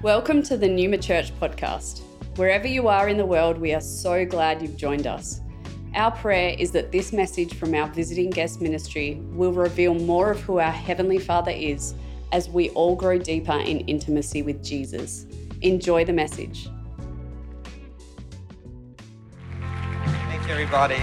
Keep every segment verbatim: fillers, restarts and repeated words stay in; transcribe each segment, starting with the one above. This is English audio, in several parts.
Welcome to the Numa Church podcast. Wherever you are in the world, we are so glad you've joined us. Our prayer is that this message from our visiting guest ministry will reveal more of who our Heavenly Father is as we all grow deeper in intimacy with Jesus. Enjoy the message. Thank you, everybody.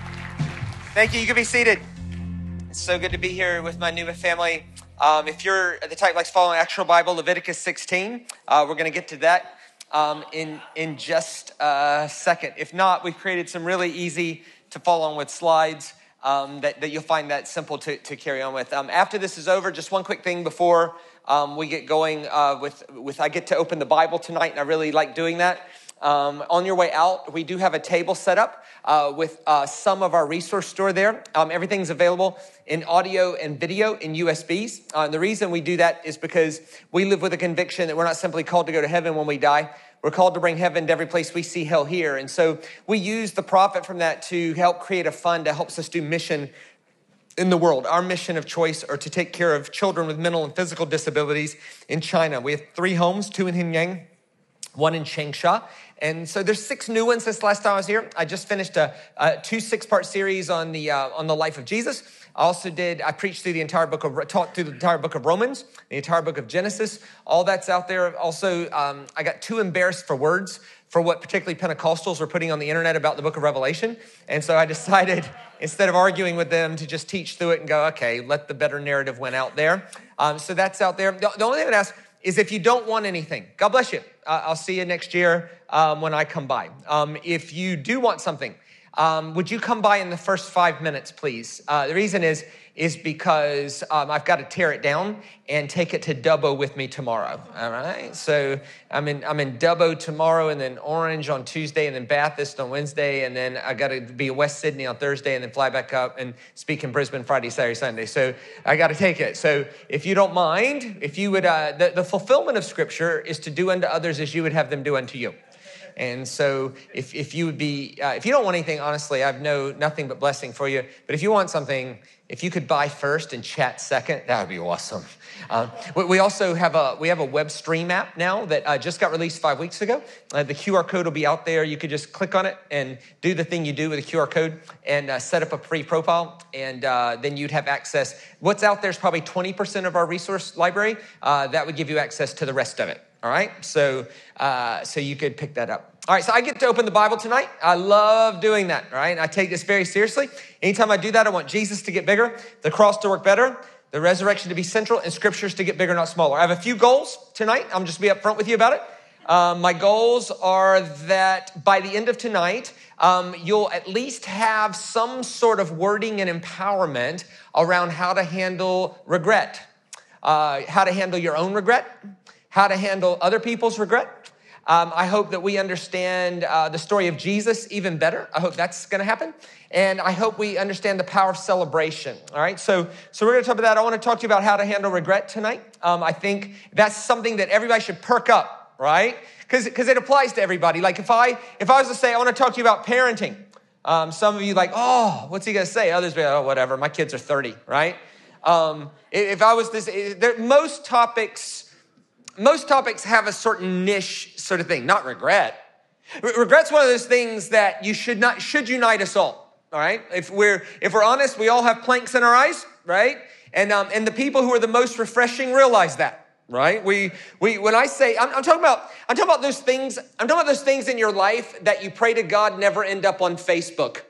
Thank you. You can be seated. It's so good to be here with my Numa family. Um, if you're the type likes following actual Bible, Leviticus sixteen, uh, we're going to get to that um, in in just a second. If not, we've created some really easy to follow on with slides um, that, that you'll find that simple to, to carry on with. Um, after this is over, just one quick thing before um, we get going uh, with, with, I get to open the Bible tonight, and I really like doing that. Um, on your way out, we do have a table set up uh, with uh, some of our resource store there. Um, everything's available in audio and video in U S Bs. Uh, and the reason we do that is because we live with a conviction that we're not simply called to go to heaven when we die. We're called to bring heaven to every place we see hell here. And so we use the profit from that to help create a fund that helps us do mission in the world. Our mission of choice are to take care of children with mental and physical disabilities in China. We have three homes, two in Hinyang, one in Changsha. And so there's six new ones since last time I was here. I just finished a, a two six-part series on the uh, on the life of Jesus. I also did, I preached through the entire book of, taught through the entire book of Romans, the entire book of Genesis. All that's out there. Also, um, I got too embarrassed for words for what particularly Pentecostals were putting on the internet about the book of Revelation. And so I decided, instead of arguing with them, to just teach through it and go, okay, let the better narrative win out there. Um, so that's out there. The, the only thing I would ask is if you don't want anything, God bless you. Uh, I'll see you next year um, when I come by. Um, if you do want something, um, would you come by in the first five minutes, please? Uh, the reason is, is because um, I've got to tear it down and take it to Dubbo with me tomorrow, all right? So I'm in I'm in Dubbo tomorrow, and then Orange on Tuesday, and then Bathurst on Wednesday, and then I got to be in West Sydney on Thursday, and then fly back up and speak in Brisbane Friday, Saturday, Sunday. So I got to take it. So if you don't mind, if you would, uh, the, the fulfillment of Scripture is to do unto others as you would have them do unto you. And so if, if you would be, uh, if you don't want anything, honestly, I've no nothing but blessing for you. But if you want something, if you could buy first and chat second, that would be awesome. Um, we also have a we have a web stream app now that uh, just got released five weeks ago. Uh, the Q R code will be out there. You could just click on it and do the thing you do with a Q R code and uh, set up a free profile, and uh, then you'd have access. What's out there is probably twenty percent of our resource library. Uh, that would give you access to the rest of it. All right, so uh, so you could pick that up. All right, so I get to open the Bible tonight. I love doing that, all right? I take this very seriously. Anytime I do that, I want Jesus to get bigger, the cross to work better, the resurrection to be central, and scriptures to get bigger, not smaller. I have a few goals tonight. I'm just be upfront with you about it. Um, my goals are that by the end of tonight, um, you'll at least have some sort of wording and empowerment around how to handle regret, uh, how to handle your own regret, how to handle other people's regret. Um, I hope that we understand uh, the story of Jesus even better. I hope that's going to happen. And I hope we understand the power of celebration. All right. So, so we're going to talk about that. I want to talk to you about how to handle regret tonight. Um, I think that's something that everybody should perk up, right? Because because it applies to everybody. Like if I if I was to say, I want to talk to you about parenting. Um, some of you like, oh, what's he going to say? Others be like, oh, whatever. My kids are thirty, right? Um, if I was this, there, most topics... Most topics have a certain niche sort of thing, not regret. Regret's one of those things that you should not should unite us all. All right, if we're if we're honest, we all have planks in our eyes, right? And um, and the people who are the most refreshing realize that, right? We we when I say I'm, I'm talking about I'm talking about those things I'm talking about those things in your life that you pray to God never end up on Facebook.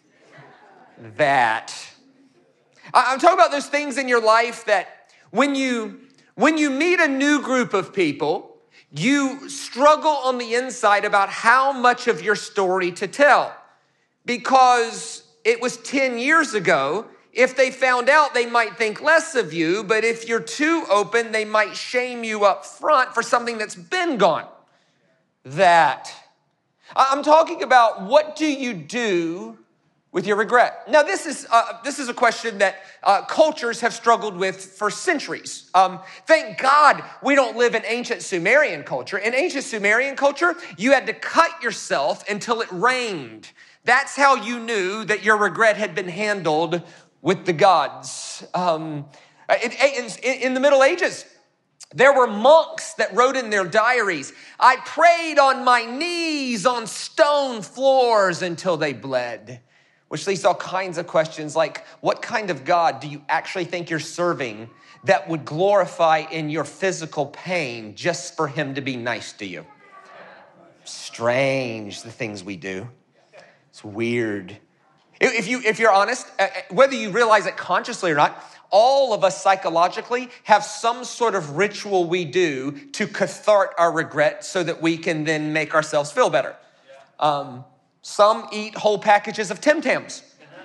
That I'm talking about those things in your life that when you. When you meet a new group of people, you struggle on the inside about how much of your story to tell because it was ten years ago. If they found out, they might think less of you, but if you're too open, they might shame you up front for something that's been gone. That. I'm talking about what do you do with your regret? Now, this is uh, this is a question that uh, cultures have struggled with for centuries. Um, thank God we don't live in ancient Sumerian culture. In ancient Sumerian culture, you had to cut yourself until it rained. That's how you knew that your regret had been handled with the gods. Um, in, in, in the Middle Ages, There were monks that wrote in their diaries, I prayed on my knees on stone floors until they bled, which leads to all kinds of questions like, what kind of God do you actually think you're serving that would glorify in your physical pain just for him to be nice to you? Strange, the things we do. It's weird. If, you, if you're honest, whether you realize it consciously or not, all of us psychologically have some sort of ritual we do to cathartic our regret so that we can then make ourselves feel better. Um, some eat whole packages of Tim Tams.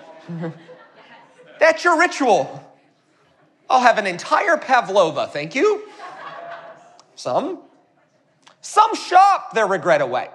That's your ritual. I'll have an entire pavlova, thank you. Some, some shop their regret away.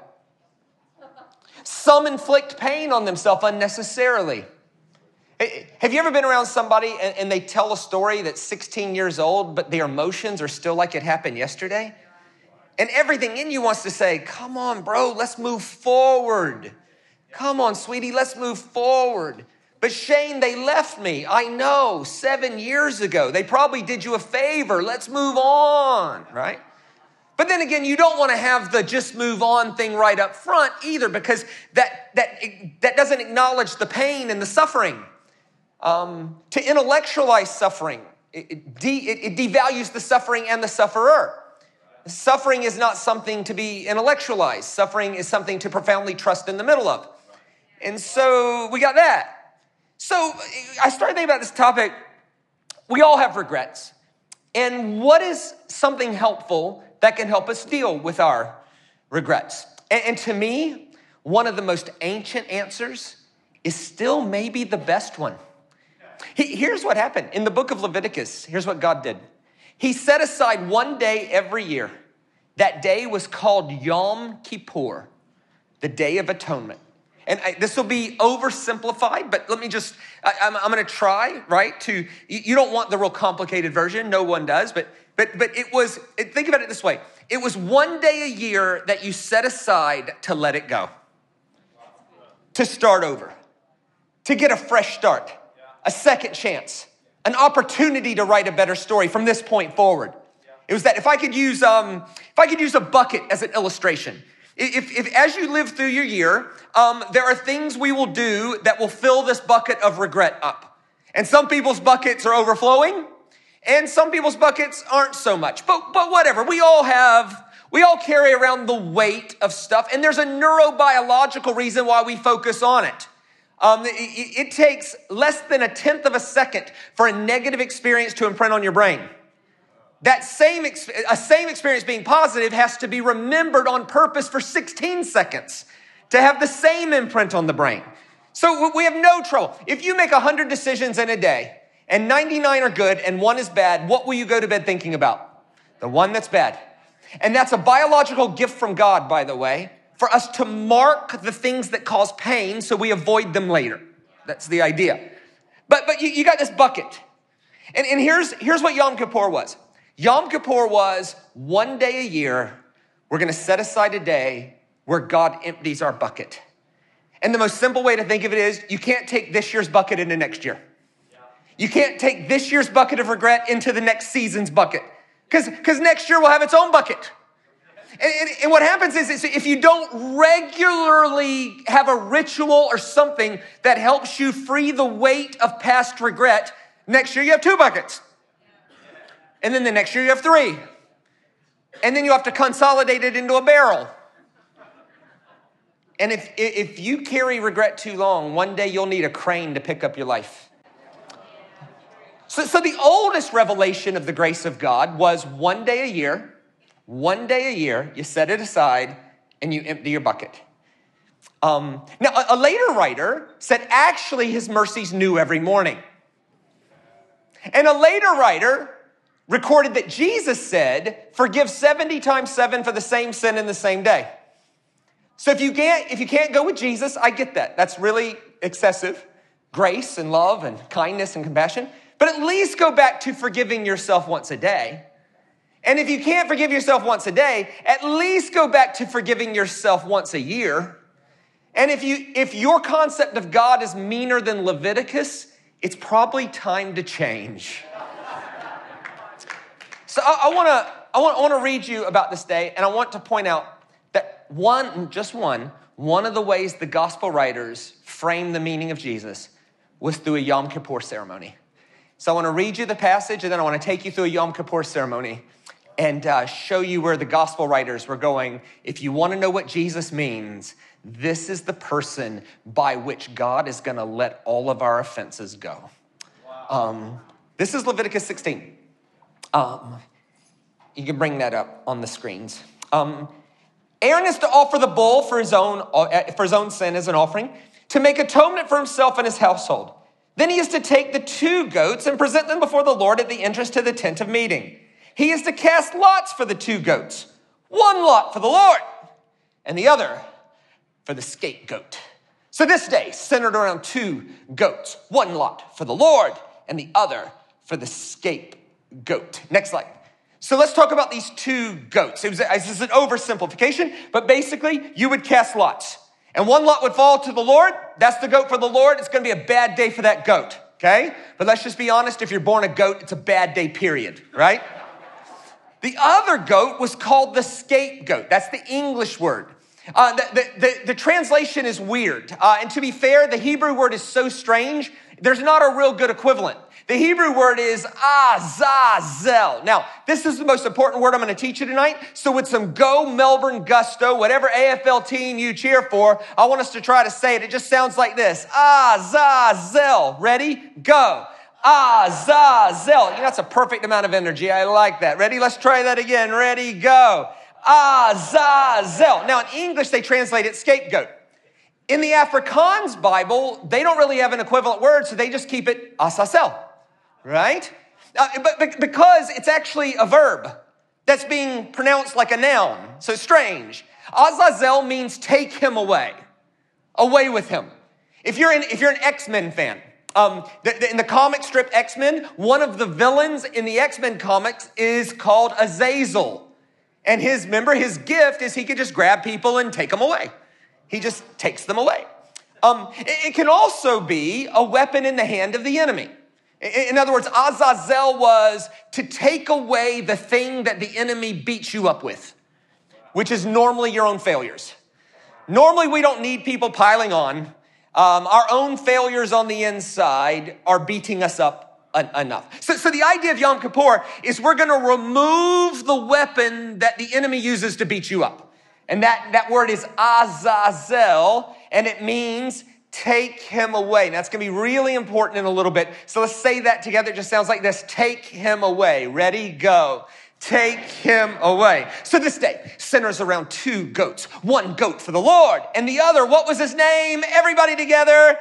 Some inflict pain on themselves unnecessarily. Have you ever been around somebody and, and they tell a story that's sixteen years old, but their emotions are still like it happened yesterday? And everything in you wants to say, come on, bro, let's move forward. Come on, sweetie, let's move forward. But Shane, they left me. I know, seven years ago. They probably did you a favor. Let's move on, right? But then again, you don't want to have the just move on thing right up front either, because that, that, that doesn't acknowledge the pain and the suffering. Um, to intellectualize suffering, it, it, de, it, it devalues the suffering and the sufferer. Suffering is not something to be intellectualized. Suffering is something to profoundly trust in the middle of. And so we got that. So I started thinking about this topic. We all have regrets. And what is something helpful that can help us deal with our regrets? And, and to me, one of the most ancient answers is still maybe the best one. Here's what happened. In the book of Leviticus, here's what God did. He set aside one day every year. That day was called Yom Kippur, the Day of Atonement. And I, this will be oversimplified, but let me just, I, I'm, I'm going to try, right, to, you, you don't want the real complicated version. No one does, but but but it was, think about it this way. It was one day a year that you set aside to let it go, to start over, to get a fresh start. A second chance, an opportunity to write a better story from this point forward. It was that if I could use, um, if I could use a bucket as an illustration, if, if as you live through your year, um, there are things we will do that will fill this bucket of regret up. And some people's buckets are overflowing, and some people's buckets aren't so much. But but whatever, we all have, we all carry around the weight of stuff, and there's a neurobiological reason why we focus on it. Um, it, it takes less than a tenth of a second for a negative experience to imprint on your brain. That same, a same experience being positive has to be remembered on purpose for sixteen seconds to have the same imprint on the brain. So we have no trouble. If you make one hundred decisions in a day and ninety-nine are good and one is bad, what will you go to bed thinking about? The one that's bad. And that's a biological gift from God, by the way, for us to mark the things that cause pain so we avoid them later. That's the idea. But but you, you got this bucket. And, and here's, here's what Yom Kippur was. Yom Kippur was one day a year, we're going to set aside a day where God empties our bucket. And the most simple way to think of it is you can't take this year's bucket into next year. You can't take this year's bucket of regret into the next season's bucket. Because because next year will have its own bucket. And, and, and what happens is, is if you don't regularly have a ritual or something that helps you free the weight of past regret, next year you have two buckets. And then the next year you have three. And then you have to consolidate it into a barrel. And if, if you carry regret too long, one day you'll need a crane to pick up your life. So, so the oldest revelation of the grace of God was one day a year, one day a year, you set it aside and you empty your bucket. Um, now, a, a later writer said actually his mercies new every morning. And a later writer recorded that Jesus said, forgive seventy times seven for the same sin in the same day. So if you can't, if you can't go with Jesus, I get that. That's really excessive. Grace and love and kindness and compassion. But at least go back to forgiving yourself once a day. And if you can't forgive yourself once a day, at least go back to forgiving yourself once a year. And if you if your concept of God is meaner than Leviticus, it's probably time to change. So I, I want to I want, I want to read you about this day, and I want to point out that one, just one, one of the ways the gospel writers framed the meaning of Jesus was through a Yom Kippur ceremony. So I want to read you the passage, and then I want to take you through a Yom Kippur ceremony and uh, show you where the gospel writers were going. If you want to know what Jesus means, this is the person by which God is going to let all of our offenses go. Wow. Um, this is Leviticus sixteen. Um, you can bring that up on the screens. Um, Aaron is to offer the bull for his own for his own sin as an offering, to make atonement for himself and his household. Then he is to take the two goats and present them before the Lord at the entrance to the tent of meeting. He is to cast lots for the two goats, one lot for the Lord and the other for the scapegoat. So this day centered around two goats, one lot for the Lord and the other for the scapegoat. Next slide. So let's talk about these two goats. It was, this is an oversimplification, but basically you would cast lots. And one lot would fall to the Lord. That's the goat for the Lord. It's going to be a bad day for that goat, okay? But let's just be honest. If you're born a goat, it's a bad day, period, right? The other goat was called the scapegoat. That's the English word. Uh, the, the, the, the translation is weird. Uh, and to be fair, the Hebrew word is so strange, there's not a real good equivalent. The Hebrew word is azazel. Now, this is the most important word I'm going to teach you tonight. So with some go Melbourne gusto, whatever A F L team you cheer for, I want us to try to say it. It just sounds like this. Azazel. Ready? Go. Azazel. You know, that's a perfect amount of energy. I like that. Ready? Let's try that again. Ready? Go. Azazel. Now, in English, they translate it scapegoat. In the Afrikaans Bible, they don't really have an equivalent word, so they just keep it azazel, right? Uh, but, but because it's actually a verb that's being pronounced like a noun, so it's strange. Azazel means take him away, away with him. If you're, in, if you're an X-Men fan, Um, the, the, in the comic strip X-Men, one of the villains in the X-Men comics is called Azazel. And his, remember, his gift is he could just grab people and take them away. He just takes them away. Um, it, it can also be a weapon in the hand of the enemy. In, in other words, Azazel was to take away the thing that the enemy beats you up with, which is normally your own failures. Normally, we don't need people piling on. Um, our own failures on the inside are beating us up en- enough. So, so the idea of Yom Kippur is we're going to remove the weapon that the enemy uses to beat you up. And that, that word is azazel, and it means take him away. And that's going to be really important in a little bit. So let's say that together. It just sounds like this. Take him away. Ready? Go. Take him away. So this day centers around two goats. One goat for the Lord, and the other, what was his name? Everybody together,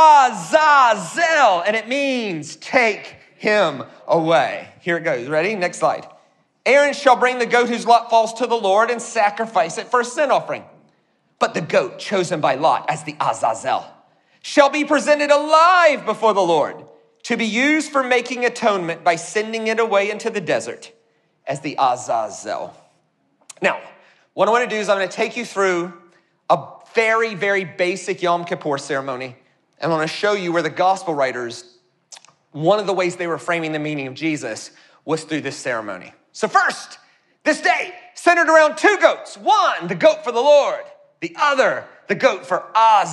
Azazel. And it means take him away. Here it goes. Ready? Next slide. Aaron shall bring the goat whose lot falls to the Lord and sacrifice it for a sin offering. But the goat chosen by Lot as the Azazel shall be presented alive before the Lord to be used for making atonement by sending it away into the desert as the Azazel. Now, what I want to do is I'm going to take you through a very, very basic Yom Kippur ceremony. And I want to show you where the gospel writers, one of the ways they were framing the meaning of Jesus was through this ceremony. So first, this day centered around two goats. One, the goat for the Lord. The other, the goat for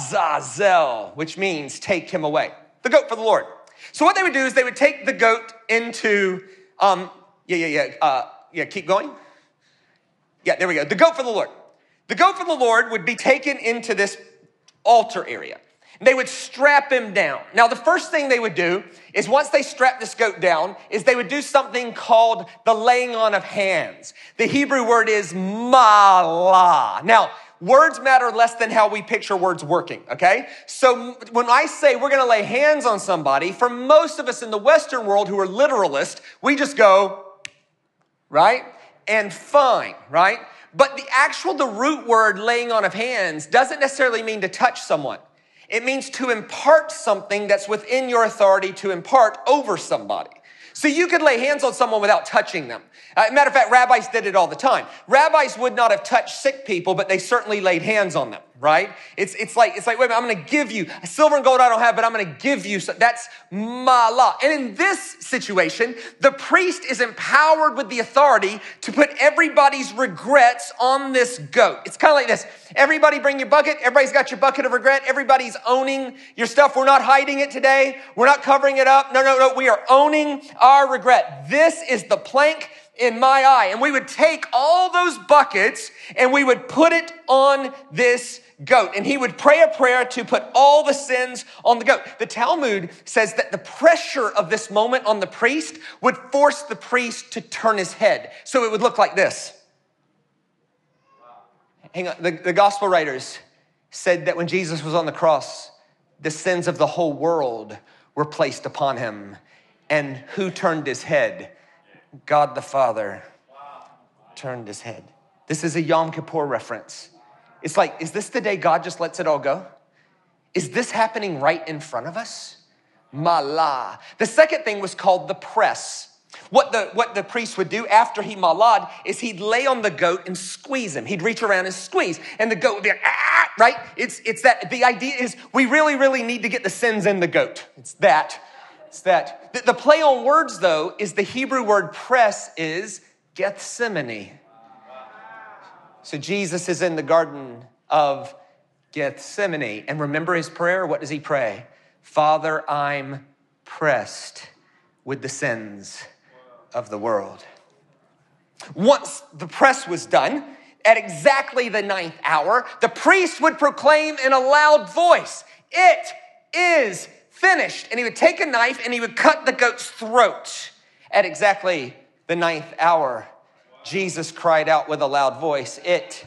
Azazel, which means take him away. The goat for the Lord. So what they would do is they would take the goat into, um, yeah, yeah, yeah, uh, yeah, keep going. Yeah, there we go. The goat for the Lord. The goat for the Lord would be taken into this altar area. They would strap him down. Now, the first thing they would do is once they strap this goat down is they would do something called the laying on of hands. The Hebrew word is malah. Now, words matter less than how we picture words working, okay? So when I say we're going to lay hands on somebody, for most of us in the Western world who are literalists, we just go, right? And fine, right? But the actual, the root word laying on of hands doesn't necessarily mean to touch someone. It means to impart something that's within your authority to impart over somebody. So you could lay hands on someone without touching them. Uh, matter of fact, rabbis did it all the time. Rabbis would not have touched sick people, but they certainly laid hands on them, right? It's it's like, it's like, wait a minute, I'm going to give you silver and gold I don't have, but I'm going to give you. So that's malah. And in this situation, the priest is empowered with the authority to put everybody's regrets on this goat. It's kind of like this. Everybody bring your bucket. Everybody's got your bucket of regret. Everybody's owning your stuff. We're not hiding it today. We're not covering it up. No, no, no. We are owning our regret. This is the plank in my eye. And we would take all those buckets and we would put it on this goat. And he would pray a prayer to put all the sins on the goat. The Talmud says that the pressure of this moment on the priest would force the priest to turn his head. So it would look like this. Hang on. The, the gospel writers said that when Jesus was on the cross, the sins of the whole world were placed upon him. And who turned his head? God the Father turned his head. This is a Yom Kippur reference. It's like, is this the day God just lets it all go? Is this happening right in front of us? Malah. The second thing was called the press. What the, what the priest would do after he malad is he'd lay on the goat and squeeze him. He'd reach around and squeeze. And the goat would be like, ah, right? It's, it's that, the idea is we really, really need to get the sins in the goat. It's that. It's that. The, the play on words, though, is the Hebrew word press is Gethsemane. So Jesus is in the Garden of Gethsemane. And remember his prayer? What does he pray? Father, I'm pressed with the sins of the world. Once the press was done, at exactly the ninth hour, the priest would proclaim in a loud voice, it is finished. And he would take a knife and he would cut the goat's throat. At exactly the ninth hour, Jesus cried out with a loud voice, it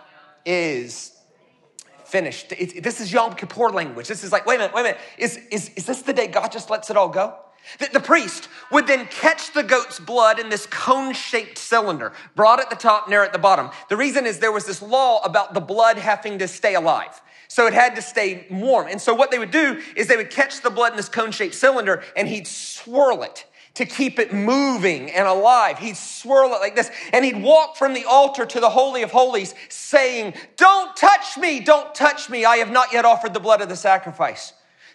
is finished. It, this is Yom Kippur language. This is like, wait a minute, wait a minute. Is, is, is this the day God just lets it all go? The, the priest would then catch the goat's blood in this cone-shaped cylinder, broad at the top, narrow at the bottom. The reason is there was this law about the blood having to stay alive. So it had to stay warm. And so what they would do is they would catch the blood in this cone-shaped cylinder and he'd swirl it to keep it moving and alive. He'd swirl it like this. And he'd walk from the altar to the Holy of Holies saying, don't touch me, don't touch me. I have not yet offered the blood of the sacrifice.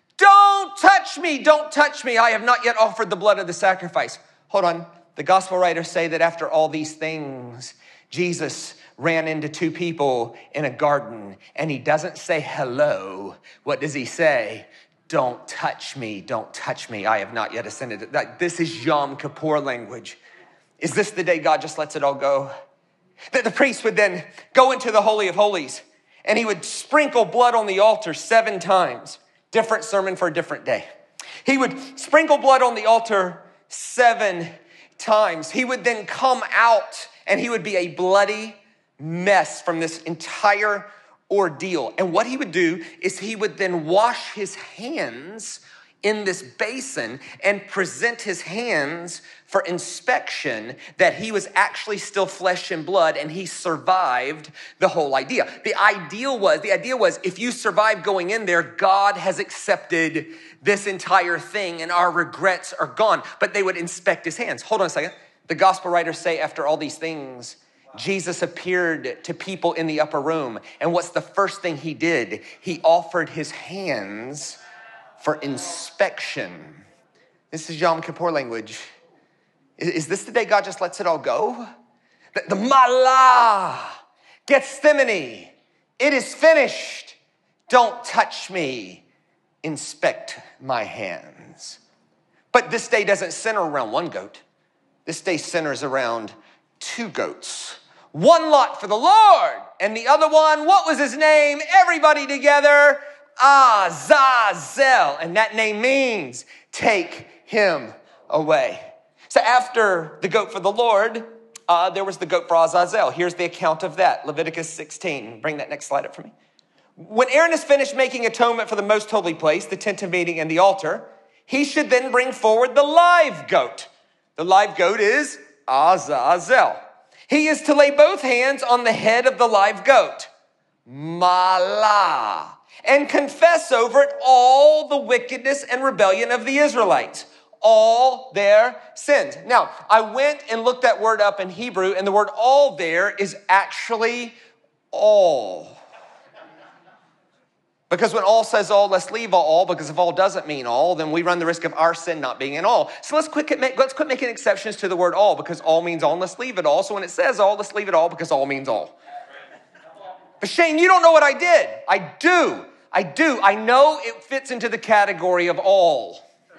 Don't touch me, don't touch me. I have not yet offered the blood of the sacrifice. Hold on. The gospel writers say that after all these things, Jesus ran into two people in a garden and he doesn't say hello. What does he say? Don't touch me, don't touch me. I have not yet ascended. This is Yom Kippur language. Is this the day God just lets it all go? That the priest would then go into the Holy of Holies and he would sprinkle blood on the altar seven times. Different sermon for a different day. He would sprinkle blood on the altar seven times. He would then come out and he would be a bloody mess from this entire ordeal. And what he would do is he would then wash his hands in this basin and present his hands for inspection that he was actually still flesh and blood and he survived the whole idea. The ideal was, the idea was if you survive going in there, God has accepted this entire thing and our regrets are gone. But they would inspect his hands. Hold on a second. The gospel writers say after all these things, Jesus appeared to people in the upper room. And what's the first thing he did? He offered his hands for inspection. This is Yom Kippur language. Is, is this the day God just lets it all go? The, the malah, Gethsemane, it is finished. Don't touch me. Inspect my hands. But this day doesn't center around one goat. This day centers around two goats. One lot for the Lord, and the other one, what was his name? Everybody together, Azazel. And that name means take him away. So after the goat for the Lord, uh, there was the goat for Azazel. Here's the account of that. Leviticus sixteen. Bring that next slide up for me. When Aaron is finished making atonement for the most holy place, the tent of meeting and the altar, he should then bring forward the live goat. The live goat is Azazel. He is to lay both hands on the head of the live goat, malah, and confess over it all the wickedness and rebellion of the Israelites, all their sins. Now, I went and looked that word up in Hebrew, and the word all there is actually all. Because when all says all, let's leave all, because if all doesn't mean all, then we run the risk of our sin not being in all. So let's quit, let's quit making exceptions to the word all, because all means all, and let's leave it all. So when it says all, let's leave it all, because all means all. But Shane, you don't know what I did. I do. I do. I know it fits into the category of all.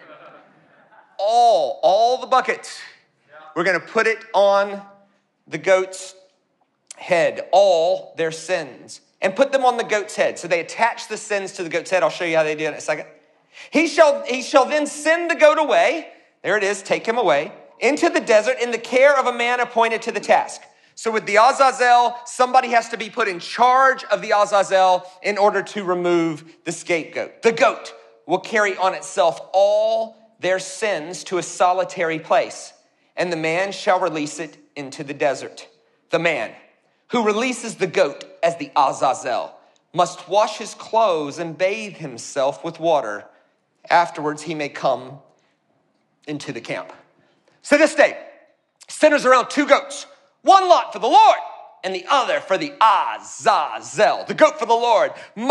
All. All the buckets. We're going to put it on the goat's head. All their sins. And put them on the goat's head. So they attach the sins to the goat's head. I'll show you how they do it in a second. He shall, he shall then send the goat away. There it is. Take him away. Into the desert in the care of a man appointed to the task. So with the Azazel, somebody has to be put in charge of the Azazel in order to remove the scapegoat. The goat will carry on itself all their sins to a solitary place. And the man shall release it into the desert. The man who releases the goat as the Azazel must wash his clothes and bathe himself with water. Afterwards, he may come into the camp. So this day, centers around two goats, one lot for the Lord and the other for the Azazel. The goat for the Lord,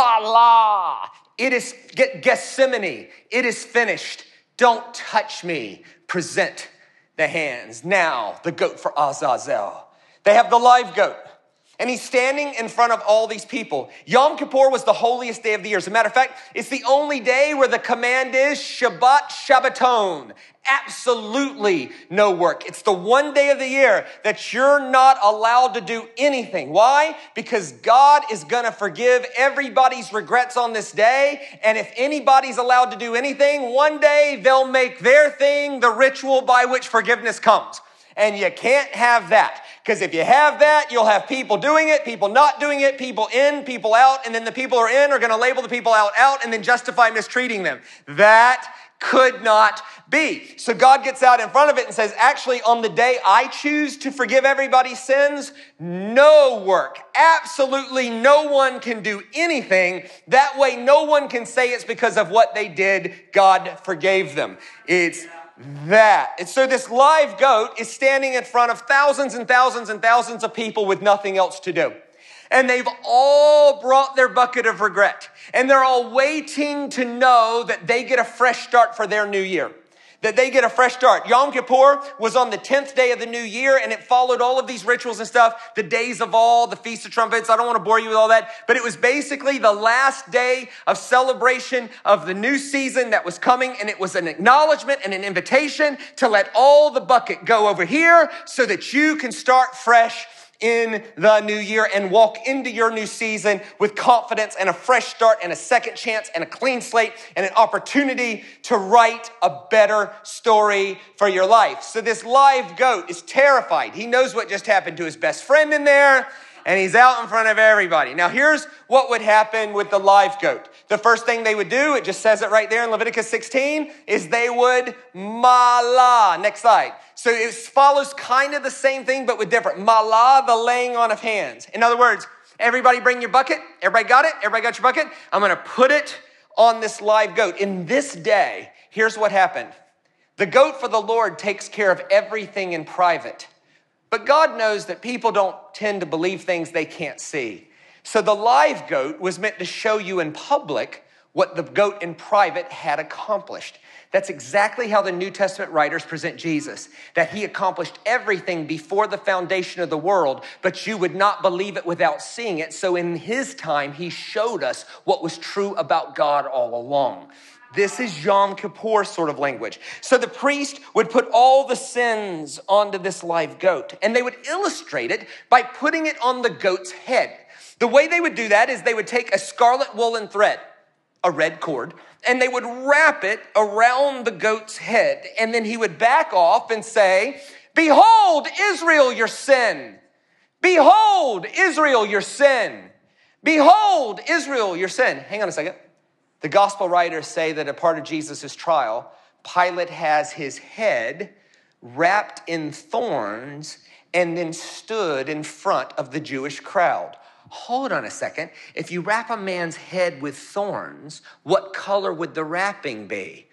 Malah. It is Gethsemane. It is finished. Don't touch me. Present the hands. Now, the goat for Azazel. They have the live goat. And he's standing in front of all these people. Yom Kippur was the holiest day of the year. As a matter of fact, it's the only day where the command is Shabbat Shabbaton. Absolutely no work. It's the one day of the year that you're not allowed to do anything. Why? Because God is going to forgive everybody's regrets on this day. And if anybody's allowed to do anything, one day they'll make their thing the ritual by which forgiveness comes. And you can't have that. Because if you have that, you'll have people doing it, people not doing it, people in, people out, and then the people who are in are going to label the people out, out, and then justify mistreating them. That could not be. So God gets out in front of it and says, actually, on the day I choose to forgive everybody's sins, no work. Absolutely no one can do anything. That way, no one can say it's because of what they did. God forgave them. It's that. And so this live goat is standing in front of thousands and thousands and thousands of people with nothing else to do. And they've all brought their bucket of regret. And they're all waiting to know that they get a fresh start for their new year. That they get a fresh start. Yom Kippur was on the tenth day of the new year, and it followed all of these rituals and stuff. The days of all, the Feast of Trumpets. I don't want to bore you with all that. But it was basically the last day of celebration of the new season that was coming. And it was an acknowledgement and an invitation to let all the bucket go over here so that you can start fresh in the new year and walk into your new season with confidence and a fresh start and a second chance and a clean slate and an opportunity to write a better story for your life. So this live goat is terrified. He knows what just happened to his best friend in there, and he's out in front of everybody. Now, here's what would happen with the live goat. The first thing they would do, it just says it right there in Leviticus sixteen, is they would malah. Next slide. So it follows kind of the same thing, but with different. Malah, the laying on of hands. In other words, everybody bring your bucket. Everybody got it? Everybody got your bucket? I'm going to put it on this live goat. In this day, here's what happened. The goat for the Lord takes care of everything in private. But God knows that people don't tend to believe things they can't see. So the live goat was meant to show you in public what the goat in private had accomplished. That's exactly how the New Testament writers present Jesus, that he accomplished everything before the foundation of the world, but you would not believe it without seeing it. So in his time, he showed us what was true about God all along. This is Yom Kippur sort of language. So the priest would put all the sins onto this live goat, and they would illustrate it by putting it on the goat's head. The way they would do that is they would take a scarlet woolen thread, a red cord, and they would wrap it around the goat's head. And then he would back off and say, "Behold, Israel, your sin. Behold, Israel, your sin. Behold, Israel, your sin." Hang on a second. The gospel writers say that a part of Jesus' trial, Pilate has his head wrapped in thorns and then stood in front of the Jewish crowd. Hold on a second. If you wrap a man's head with thorns, what color would the wrapping be?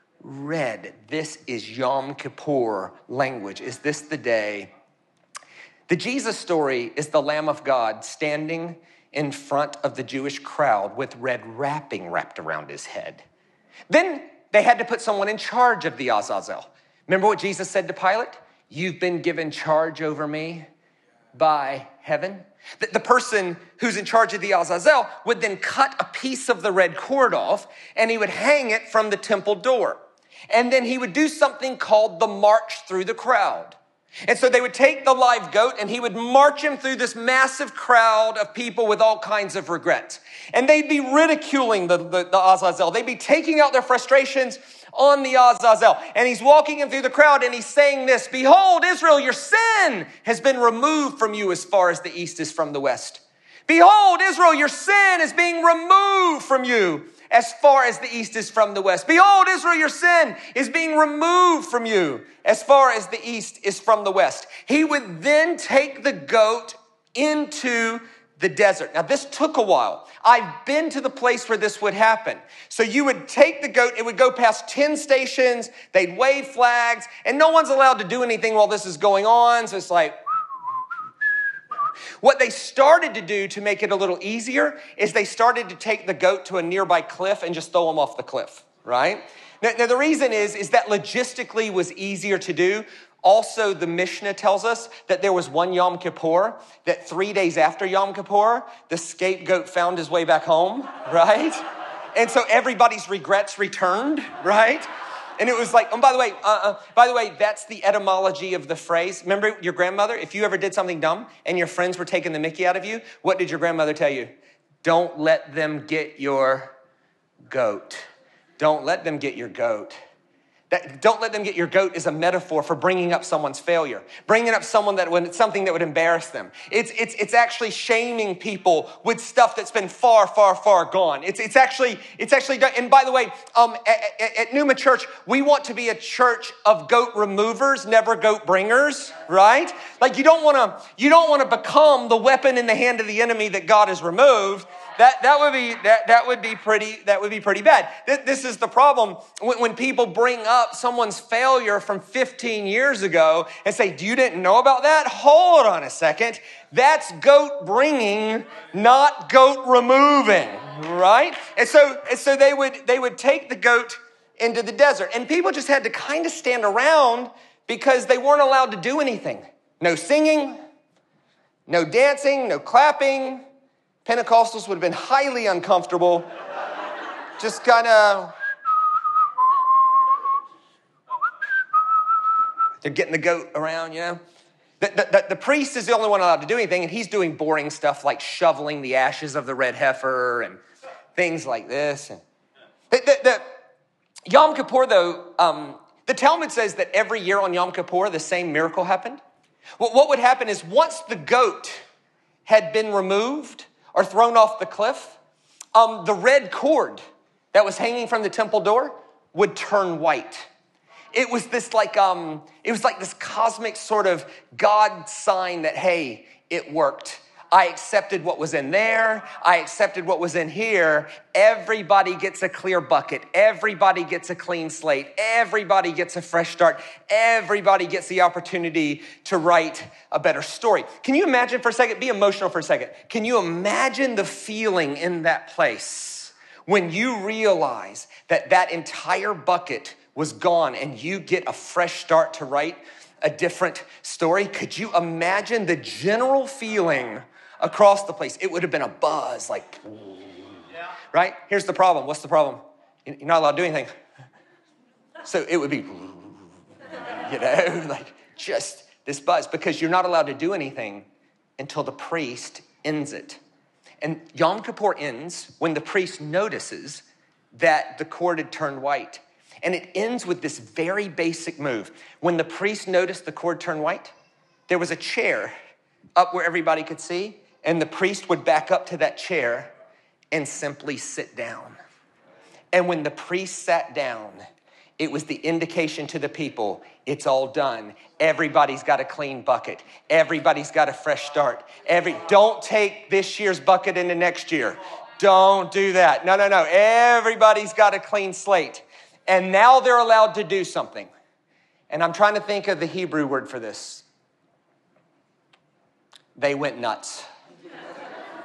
Red. This is Yom Kippur language. Is this the day? The Jesus story is the Lamb of God standing in front of the Jewish crowd with red wrapping wrapped around his head. Then they had to put someone in charge of the Azazel. Remember what Jesus said to Pilate? You've been given charge over me by heaven. The, the person who's in charge of the Azazel would then cut a piece of the red cord off and he would hang it from the temple door. And then he would do something called the march through the crowd. And so they would take the live goat and he would march him through this massive crowd of people with all kinds of regrets. And they'd be ridiculing the, the, the Azazel. They'd be taking out their frustrations on the Azazel. And he's walking him through the crowd and he's saying this, behold, Israel, your sin has been removed from you as far as the east is from the west. Behold, Israel, your sin is being removed from you as far as the east is from the west. Behold, Israel, your sin is being removed from you as far as the east is from the west. He would then take the goat into the desert. Now, this took a while. I've been to the place where this would happen. So you would take the goat, it would go past ten stations, they'd wave flags, and no one's allowed to do anything while this is going on. So it's like, what they started to do to make it a little easier is they started to take the goat to a nearby cliff and just throw him off the cliff, right? Now, now the reason is, is that logistically was easier to do. Also, the Mishnah tells us that there was one Yom Kippur, that three days after Yom Kippur, the scapegoat found his way back home, right? And so everybody's regrets returned, right? And it was like, oh, by the way, uh, uh, by the way, that's the etymology of the phrase. Remember your grandmother? If you ever did something dumb and your friends were taking the mickey out of you, what did your grandmother tell you? Don't let them get your goat. Don't let them get your goat. That, don't let them get your goat is a metaphor for bringing up someone's failure, bringing up someone that when something that would embarrass them. It's it's it's actually shaming people with stuff that's been far, far, far gone. It's it's actually it's actually done. And by the way, um, at, at, at Numa Church, we want to be a church of goat removers, never goat bringers, right? Like you don't want to you don't want to become the weapon in the hand of the enemy that God has removed. That that would be that that would be pretty that would be pretty bad. This, this is the problem when, when people bring up someone's failure from fifteen years ago and say, "You didn't know about that?" Hold on a second. That's goat bringing, not goat removing, right? And so and so they would they would take the goat into the desert, and people just had to kind of stand around because they weren't allowed to do anything. No singing, no dancing, no clapping. Pentecostals would have been highly uncomfortable. Just kind of, they're getting the goat around, you know. The, the, the priest is the only one allowed to do anything, and he's doing boring stuff like shoveling the ashes of the red heifer and things like this. And the, the, the Yom Kippur, though, um, the Talmud says that every year on Yom Kippur, the same miracle happened. Well, what would happen is once the goat had been removed or thrown off the cliff, um, the red cord that was hanging from the temple door would turn white. It was this like, um, it was like this cosmic sort of God sign that, hey, it worked. I accepted what was in there. I accepted what was in here. Everybody gets a clear bucket. Everybody gets a clean slate. Everybody gets a fresh start. Everybody gets the opportunity to write a better story. Can you imagine for a second, be emotional for a second. Can you imagine the feeling in that place when you realize that that entire bucket was gone and you get a fresh start to write a different story? Could you imagine the general feeling across the place? It would have been a buzz, like, yeah. Right? Here's the problem. What's the problem? You're not allowed to do anything. So it would be, you know, like just this buzz, because you're not allowed to do anything until the priest ends it. And Yom Kippur ends when the priest notices that the cord had turned white. And it ends with this very basic move. When the priest noticed the cord turn white, there was a chair up where everybody could see, and the priest would back up to that chair and simply sit down. And when the priest sat down, it was the indication to the people, it's all done. Everybody's got a clean bucket. Everybody's got a fresh start. Every Don't take this year's bucket into next year. Don't do that. No, no, no. Everybody's got a clean slate. And now they're allowed to do something. And I'm trying to think of the Hebrew word for this. They went nuts.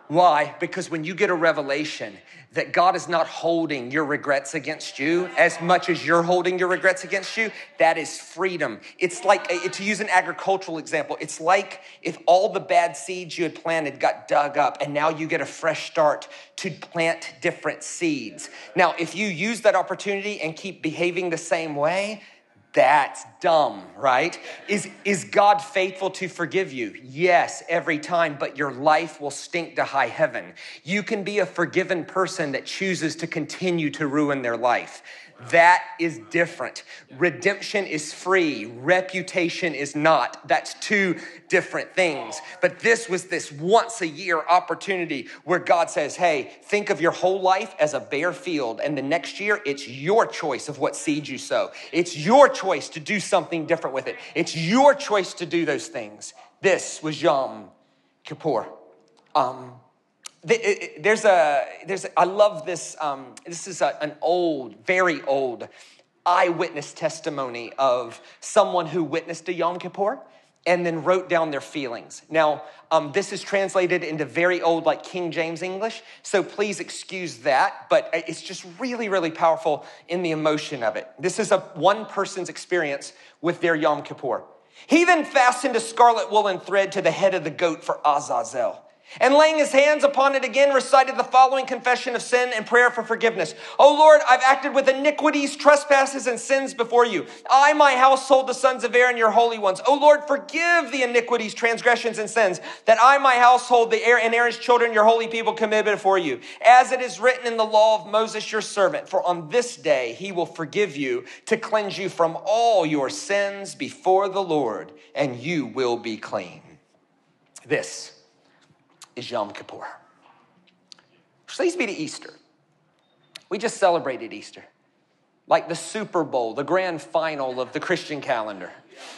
Why? Because when you get a revelation that God is not holding your regrets against you as much as you're holding your regrets against you, that is freedom. It's like, to use an agricultural example, it's like if all the bad seeds you had planted got dug up and now you get a fresh start to plant different seeds. Now, if you use that opportunity and keep behaving the same way, that's dumb, right? Is, is God faithful to forgive you? Yes, every time, but your life will stink to high heaven. You can be a forgiven person that chooses to continue to ruin their life. That is different. Redemption is free. Reputation is not. That's two different things. But this was this once a year opportunity where God says, hey, think of your whole life as a bare field. And the next year, it's your choice of what seed you sow. It's your choice to do something different with it. It's your choice to do those things. This was Yom Kippur. Um, There's a, there's, a, I love this, um, this is a, an old, very old eyewitness testimony of someone who witnessed a Yom Kippur and then wrote down their feelings. Now, um, this is translated into very old, like King James English, so please excuse that, but it's just really, really powerful in the emotion of it. This is a one person's experience with their Yom Kippur. He then fastened a scarlet woolen thread to the head of the goat for Azazel, and laying his hands upon it again, recited the following confession of sin and prayer for forgiveness. O Lord, I've acted with iniquities, trespasses, and sins before you. I, my household, the sons of Aaron, your holy ones. O Lord, forgive the iniquities, transgressions, and sins that I, my household, the Aaron and Aaron's children, your holy people, committed before you. As it is written in the law of Moses, your servant, for on this day he will forgive you to cleanse you from all your sins before the Lord, and you will be clean. This is Yom Kippur. Which leads me to Easter. We just celebrated Easter, like the Super Bowl, the grand final of the Christian calendar.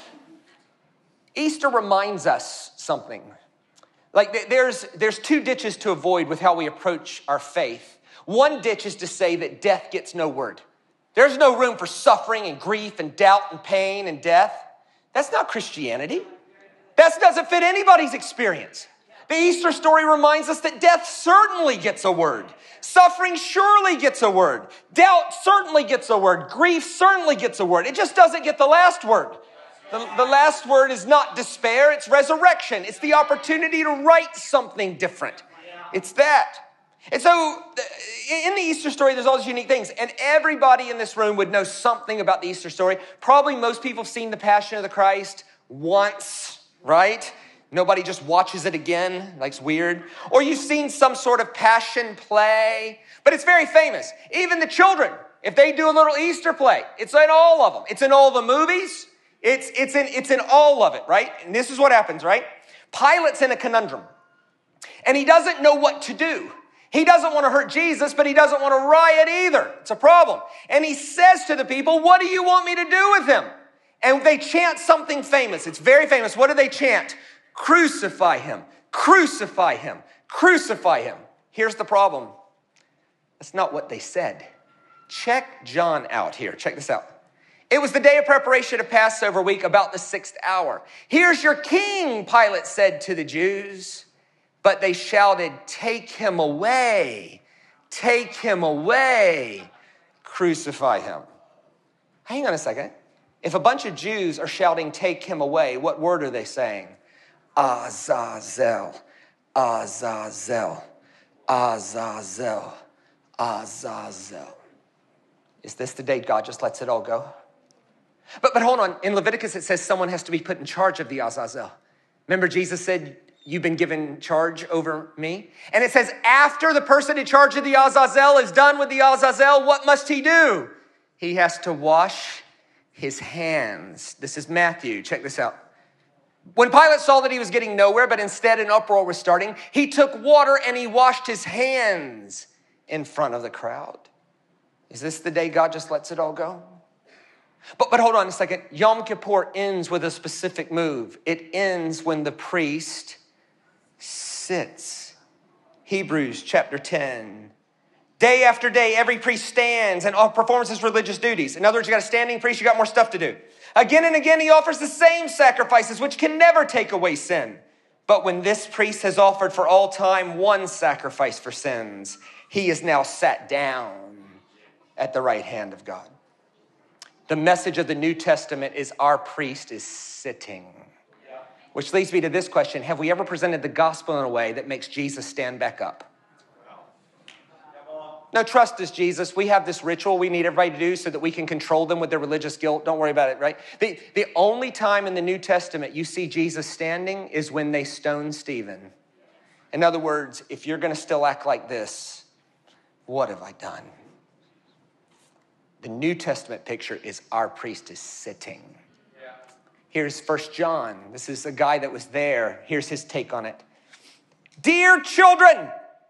Easter reminds us something. Like there's, there's two ditches to avoid with how we approach our faith. One ditch is to say that death gets no word. There's no room for suffering and grief and doubt and pain and death. That's not Christianity. That doesn't fit anybody's experience. The Easter story reminds us that death certainly gets a word. Suffering surely gets a word. Doubt certainly gets a word. Grief certainly gets a word. It just doesn't get the last word. The, the last word is not despair, it's resurrection. It's the opportunity to write something different. It's that. And so in the Easter story, there's all these unique things. And everybody in this room would know something about the Easter story. Probably most people have seen the Passion of the Christ once, right? Nobody just watches it again, like it's weird. Or you've seen some sort of passion play, but it's very famous. Even the children, if they do a little Easter play, it's in all of them. It's in all the movies. It's, it's, in, it's in all of it, right? And this is what happens, right? Pilate's in a conundrum, and he doesn't know what to do. He doesn't want to hurt Jesus, but he doesn't want to riot either. It's a problem. And he says to the people, what do you want me to do with him? And they chant something famous. It's very famous. What do they chant? Crucify him, crucify him, crucify him. Here's the problem. That's not what they said. Check John out here. Check this out. It was the day of preparation of Passover week, about the sixth hour. Here's your king, Pilate said to the Jews. But they shouted, take him away, take him away, crucify him. Hang on a second. If a bunch of Jews are shouting, take him away, what word are they saying? Azazel, Azazel, Azazel, Azazel. Is this the day God just lets it all go? But, but hold on. In Leviticus, it says someone has to be put in charge of the Azazel. Remember, Jesus said, you've been given charge over me. And it says, after the person in charge of the Azazel is done with the Azazel, what must he do? He has to wash his hands. This is Matthew. Check this out. When Pilate saw that he was getting nowhere, but instead an uproar was starting, he took water and he washed his hands in front of the crowd. Is this the day God just lets it all go? But, but hold on a second. Yom Kippur ends with a specific move. It ends when the priest sits. Hebrews chapter ten. Day after day, every priest stands and performs his religious duties. In other words, you got a standing priest, you got more stuff to do. Again and again, he offers the same sacrifices, which can never take away sin. But when this priest has offered for all time one sacrifice for sins, he is now sat down at the right hand of God. The message of the New Testament is our priest is sitting. Which leads me to this question. Have we ever presented the gospel in a way that makes Jesus stand back up? No, trust us, Jesus. We have this ritual we need everybody to do so that we can control them with their religious guilt. Don't worry about it, right? The, the only time in the New Testament you see Jesus standing is when they stoned Stephen. In other words, if you're going to still act like this, what have I done? The New Testament picture is our priest is sitting. Yeah. Here's First John. This is a guy that was there. Here's his take on it. Dear children,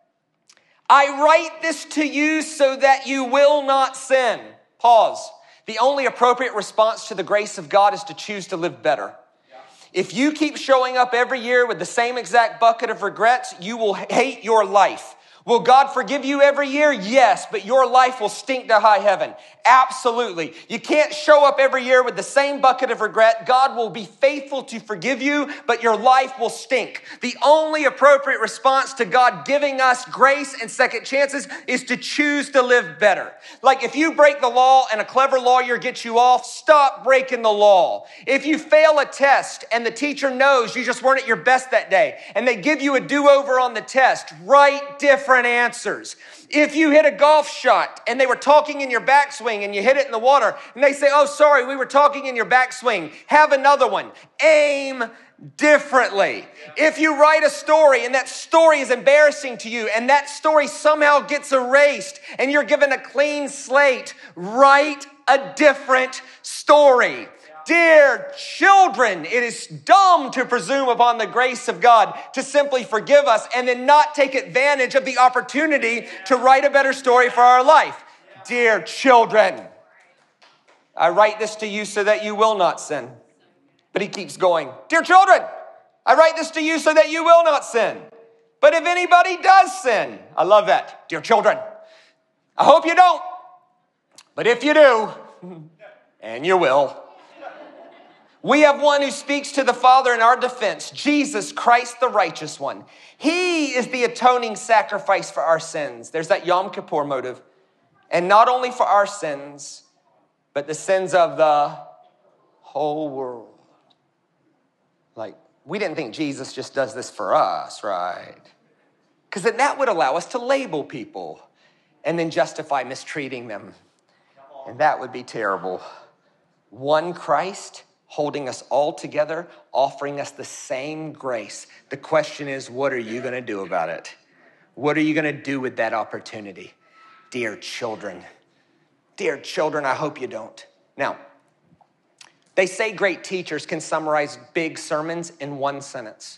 I write this to you so that you will not sin. Pause. The only appropriate response to the grace of God is to choose to live better. Yeah. If you keep showing up every year with the same exact bucket of regrets, you will hate your life. Will God forgive you every year? Yes, but your life will stink to high heaven. Absolutely. You can't show up every year with the same bucket of regret. God will be faithful to forgive you, but your life will stink. The only appropriate response to God giving us grace and second chances is to choose to live better. Like if you break the law and a clever lawyer gets you off, stop breaking the law. If you fail a test and the teacher knows you just weren't at your best that day and they give you a do-over on the test, write different answers. If you hit a golf shot and they were talking in your backswing and you hit it in the water and they say, oh, sorry, we were talking in your backswing, have another one. Aim differently. If you write a story and that story is embarrassing to you and that story somehow gets erased and you're given a clean slate, write a different story. Dear children, it is dumb to presume upon the grace of God to simply forgive us and then not take advantage of the opportunity to write a better story for our life. Dear children, I write this to you so that you will not sin. But he keeps going. Dear children, I write this to you so that you will not sin. But if anybody does sin, I love that. Dear children, I hope you don't. But if you do, and you will, we have one who speaks to the Father in our defense, Jesus Christ, the righteous one. He is the atoning sacrifice for our sins. There's that Yom Kippur motive. And not only for our sins, but the sins of the whole world. Like, we didn't think Jesus just does this for us, right? Because then that would allow us to label people and then justify mistreating them. And that would be terrible. One Christ holding us all together, offering us the same grace. The question is, what are you going to do about it? What are you going to do with that opportunity? Dear children, dear children, I hope you don't. Now, they say great teachers can summarize big sermons in one sentence.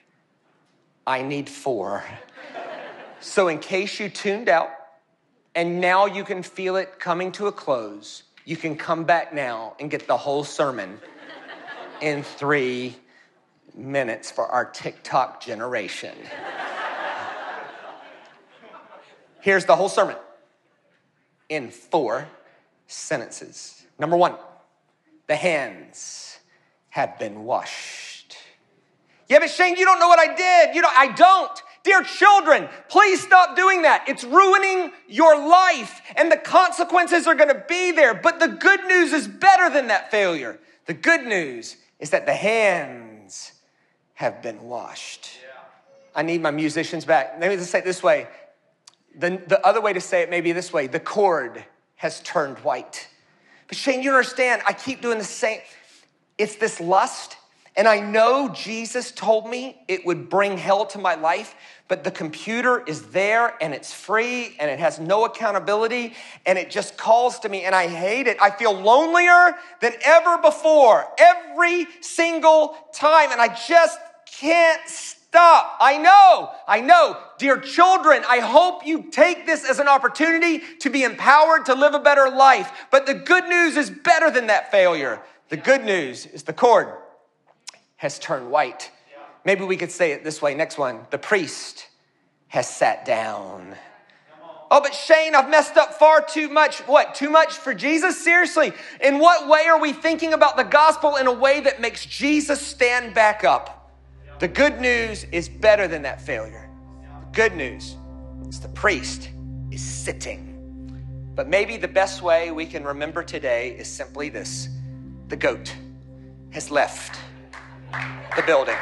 I need four. So in case you tuned out, and now you can feel it coming to a close, you can come back now and get the whole sermon in three minutes for our TikTok generation. Here's the whole sermon in four sentences. Number one, the hands have been washed. Yeah, but Shane, you don't know what I did. You know, I don't. Dear children, please stop doing that. It's ruining your life and the consequences are going to be there. But the good news is better than that failure. The good news is that the hands have been washed. Yeah. I need my musicians back. Let me just say it this way. The, the other way to say it may be this way. The cord has turned white. But Shane, you understand, I keep doing the same. It's this lust. And I know Jesus told me it would bring hell to my life, but the computer is there and it's free and it has no accountability and it just calls to me and I hate it. I feel lonelier than ever before, every single time, and I just can't stop. I know, I know. Dear children, I hope you take this as an opportunity to be empowered to live a better life, but the good news is better than that failure. The good news is the cord has turned white. Yeah. Maybe we could say it this way. Next one. The priest has sat down. Oh, but Shane, I've messed up far too much. What? Too much for Jesus? Seriously. In what way are we thinking about the gospel in a way that makes Jesus stand back up? Yeah. The good news is better than that failure. The good news is the priest is sitting. But maybe the best way we can remember today is simply this. The goat has left the building.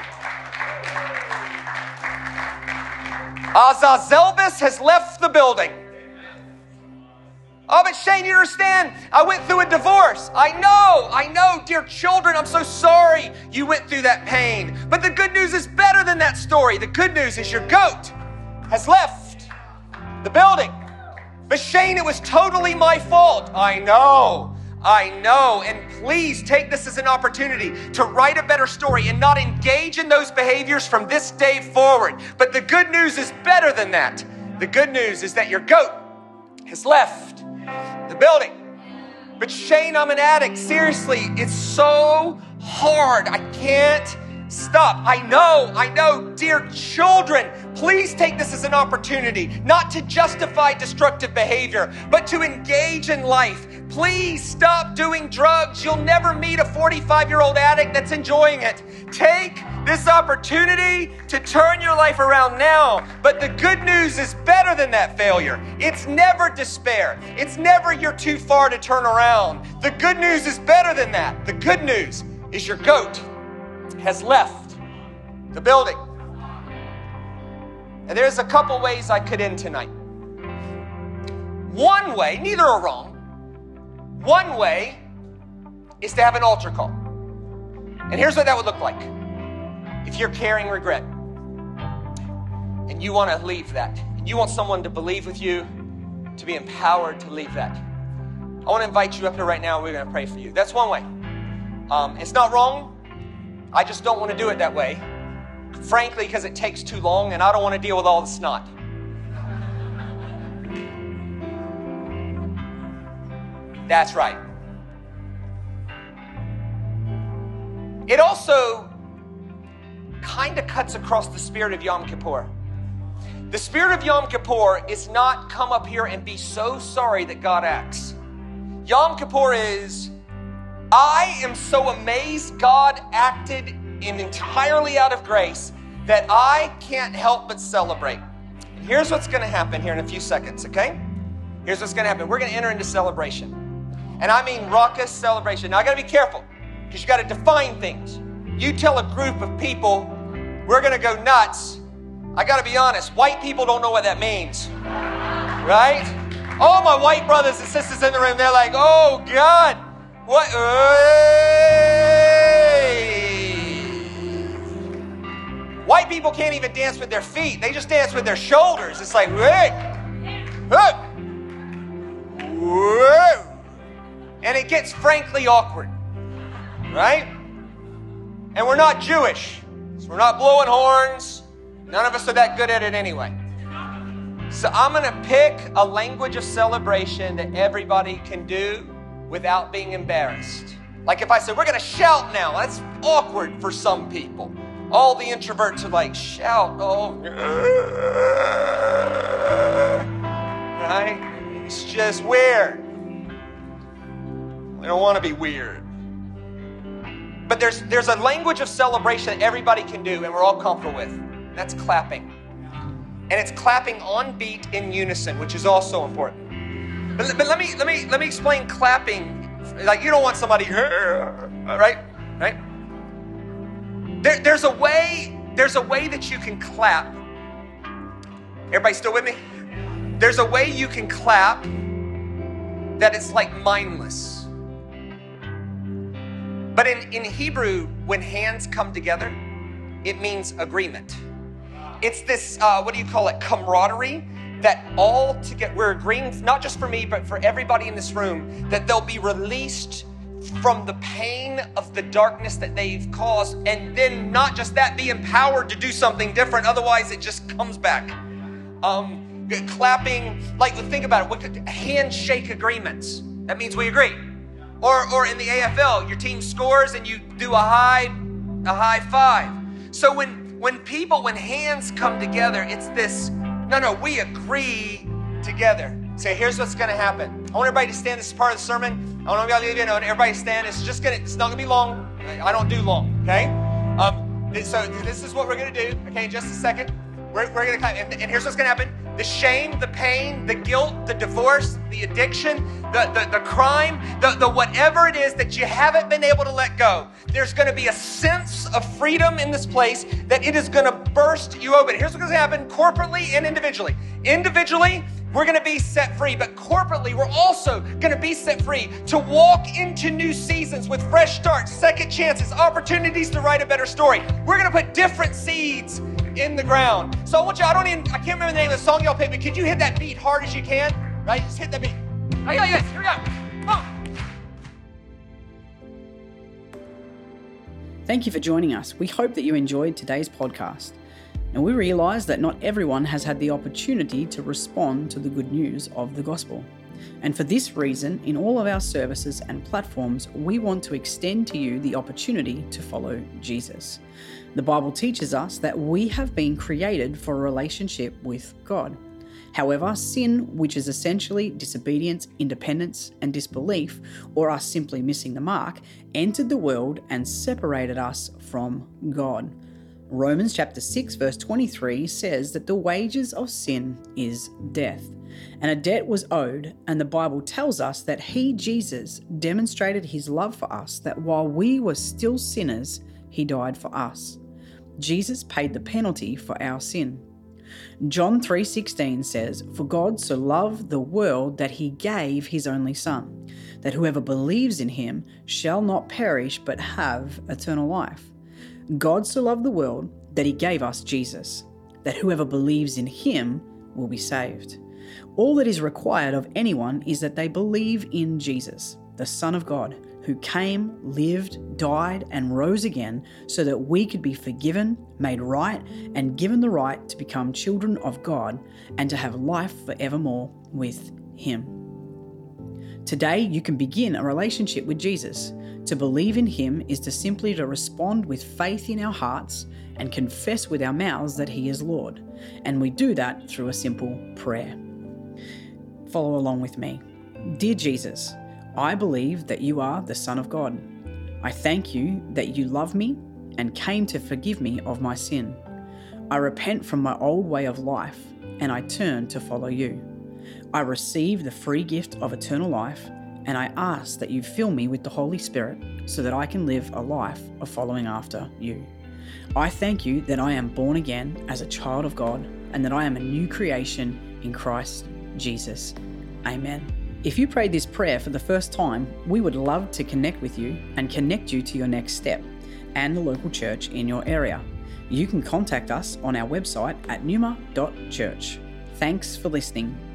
Azazelbus has left the building. Oh, but Shane, you understand, I went through a divorce. I know, I know, dear children, I'm so sorry you went through that pain. But the good news is better than that story. The good news is your goat has left the building. But Shane, it was totally my fault. I know, I know. And please take this as an opportunity to write a better story and not engage in those behaviors from this day forward. But the good news is better than that. The good news is that your goat has left the building. But Shane, I'm an addict. Seriously, it's so hard. I can't stop. I know, I know, dear children, please take this as an opportunity, not to justify destructive behavior, but to engage in life. Please stop doing drugs. You'll never meet a forty-five-year-old addict that's enjoying it. Take this opportunity to turn your life around now. But the good news is better than that failure. It's never despair. It's never you're too far to turn around. The good news is better than that. The good news is your goat has left the building. And there's a couple ways I could end tonight. One way, neither are wrong. One way is to have an altar call. And here's what that would look like. If you're carrying regret and you want to leave that, and you want someone to believe with you, to be empowered to leave that, I want to invite you up here right now. We're going to pray for you. That's one way. Um, it's not wrong. I just don't want to do it that way. Frankly, because it takes too long and I don't want to deal with all the snot. That's right. It also kind of cuts across the spirit of Yom Kippur. The spirit of Yom Kippur is not come up here and be so sorry that God acts. Yom Kippur is, I am so amazed God acted in entirely out of grace that I can't help but celebrate. And here's what's going to happen here in a few seconds, okay? Here's what's going to happen. We're going to enter into celebration. And I mean raucous celebration. Now, I got to be careful because you got to define things. You tell a group of people, we're going to go nuts. I got to be honest, white people don't know what that means, right? All my white brothers and sisters in the room, they're like, oh, God. What? Hey. White people can't even dance with their feet. They just dance with their shoulders. It's like, hey. Whoa. Whoa. And it gets frankly awkward, right? And we're not Jewish, so we're not blowing horns. None of us are that good at it anyway. So I'm going to pick a language of celebration that everybody can do without being embarrassed. Like if I said, we're going to shout now, that's awkward for some people. All the introverts are like, shout, oh, right? It's just weird. We don't want to be weird. But there's, there's a language of celebration that everybody can do and we're all comfortable with. That's clapping. And it's clapping on beat in unison, which is also important. But, but let me let me let me explain clapping. Like you don't want somebody, right? Right? There, there's a way, there's a way that you can clap. Everybody still with me? There's a way you can clap that it's like mindless. But in, in Hebrew, when hands come together, it means agreement. It's this, uh, what do you call it, camaraderie, that all together, we're agreeing, not just for me, but for everybody in this room, that they'll be released from the pain of the darkness that they've caused, and then not just that, be empowered to do something different, otherwise it just comes back. Um, clapping, like think about it, what could, handshake agreements, that means we agree. Or, or in the A F L, your team scores and you do a high, a high five. So when, when people, when hands come together, it's this, no, no, we agree together. So here's what's going to happen. I want everybody to stand. This is part of the sermon. I want everybody to stand. It's just going to, it's not going to be long. I don't do long, okay? Um, So this is what we're going to do, okay, in just a second. We're, we're going to, and, and here's what's going to happen. The shame, the pain, the guilt, the divorce, the addiction, the, the, the crime, the, the whatever it is that you haven't been able to let go, there's going to be a sense of freedom in this place that it is going to burst you open. Here's what's going to happen corporately and individually. Individually, we're going to be set free, but corporately, we're also going to be set free to walk into new seasons with fresh starts, second chances, opportunities to write a better story. We're going to put different seeds in the ground. So I want you, I don't even, I can't remember the name of the song y'all picked, but could you hit that beat hard as you can? Right? Just hit that beat. Oh, yeah, yes, here we go. Come on. Thank you for joining us. We hope that you enjoyed today's podcast. And we realize that not everyone has had the opportunity to respond to the good news of the gospel. And for this reason, in all of our services and platforms, we want to extend to you the opportunity to follow Jesus. The Bible teaches us that we have been created for a relationship with God. However, sin, which is essentially disobedience, independence, and disbelief, or us simply missing the mark, entered the world and separated us from God. Romans chapter six verse twenty-three says that the wages of sin is death, and a debt was owed, and the Bible tells us that he, Jesus, demonstrated his love for us, that while we were still sinners, he died for us. Jesus paid the penalty for our sin. John three sixteen says, "For God so loved the world that he gave his only Son, that whoever believes in him shall not perish but have eternal life." God so loved the world that he gave us Jesus, that whoever believes in him will be saved. All that is required of anyone is that they believe in Jesus, the Son of God, who came, lived, died, and rose again so that we could be forgiven, made right, and given the right to become children of God and to have life forevermore with him. Today, you can begin a relationship with Jesus. To believe in him is to simply to respond with faith in our hearts and confess with our mouths that he is Lord. And we do that through a simple prayer. Follow along with me. Dear Jesus, I believe that you are the Son of God. I thank you that you love me and came to forgive me of my sin. I repent from my old way of life and I turn to follow you. I receive the free gift of eternal life, and I ask that you fill me with the Holy Spirit so that I can live a life of following after you. I thank you that I am born again as a child of God and that I am a new creation in Christ Jesus. Amen. If you prayed this prayer for the first time, we would love to connect with you and connect you to your next step and the local church in your area. You can contact us on our website at numa dot church. Thanks for listening.